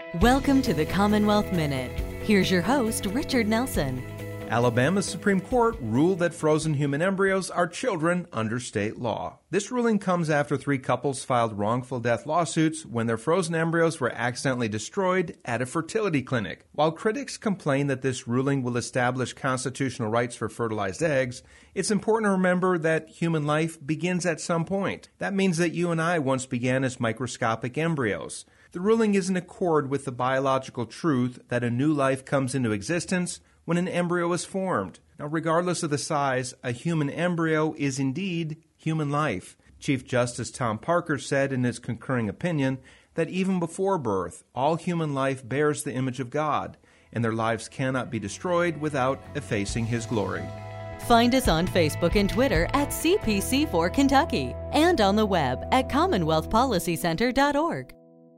Welcome to the Commonwealth Minute. Here's your host, Richard Nelson. Alabama's Supreme Court ruled that frozen human embryos are children under state law. This ruling comes after 3 couples filed wrongful death lawsuits when their frozen embryos were accidentally destroyed at a fertility clinic. While critics complain that this ruling will establish constitutional rights for fertilized eggs, it's important to remember that human life begins at some point. That means that you and I once began as microscopic embryos. The ruling is in accord with the biological truth that a new life comes into existence when an embryo is formed. Now, regardless of the size, a human embryo is indeed human life. Chief Justice Tom Parker said in his concurring opinion that even before birth, all human life bears the image of God, and their lives cannot be destroyed without effacing His glory. Find us on Facebook and Twitter at CPC4 Kentucky and on the web at CommonwealthPolicyCenter.org.